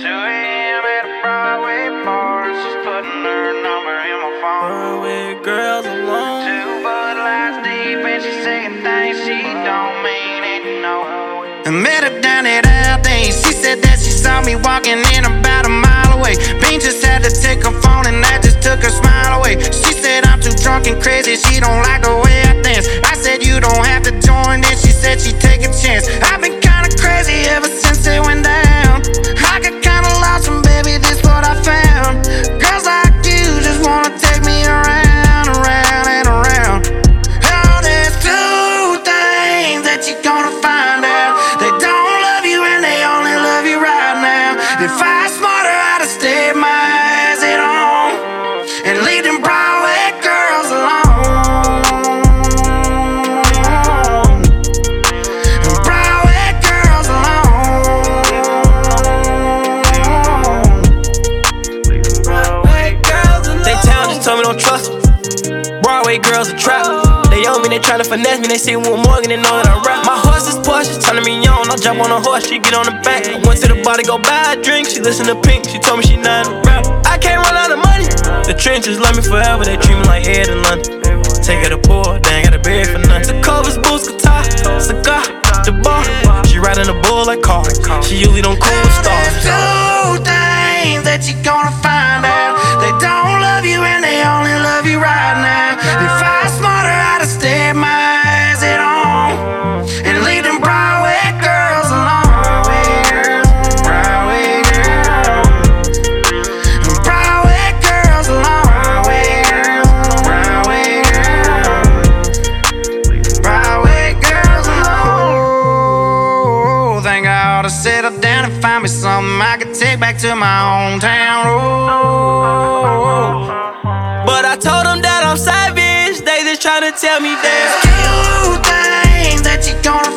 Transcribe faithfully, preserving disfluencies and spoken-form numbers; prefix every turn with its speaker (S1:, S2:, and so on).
S1: two a.m. at a Broadway bar. She's putting her number in my phone.
S2: Broadway girls alone.
S1: Two Bud Lights deep and she's saying things she don't mean it, no. I met her down at Aldi. She said that she saw me walking in about a mile away. Bean just had to take her phone and that just took her smile away. She said I'm too drunk and crazy, she don't like the way I dance. I said you don't have to join, then she said she'd take a chance. I've been kinda crazy ever since it went down. I got kinda lost and baby, this what I found. Girls like you just wanna take me around, around and around. Oh, there's two things that you're gonna find out. They don't love you and they only love you right now. If I was smarter, I'd have stayed my eyes at home and leave them Broadway girls alone. Broadway girls alone.
S2: Broadway girls alone. They town just told me don't trust me. Broadway girls a trap. They own me, they tryna finesse me. They see Will Morgan, they know that I rap. My horse is Porsche, turning me on. I jump on a horse, she get on the back. I went to the bar to go buy a drink. She listen to Pink, she told me she not a rap. I can't run out of money. The trenches love me forever. They treat me like Ed in London. Take her to poor, they ain't got a bed for nothing. The covers, boots, guitar, cigar, the bar. She riding a bull like car. She usually don't cool with stars.
S1: Two things that you're gonna find out. They don't love you and they only love you right now. If I was smarter, I'd have stayed my eyes at home and leave them Broadway girls alone. Broadway girls, Broadway girls alone. Broadway girls, Broadway girls alone. Think I ought to settle down and find me something I could take back to my hometown. Oh,
S2: But I told them that I'm savage. They just tryna tell me that
S1: two things that you're gonna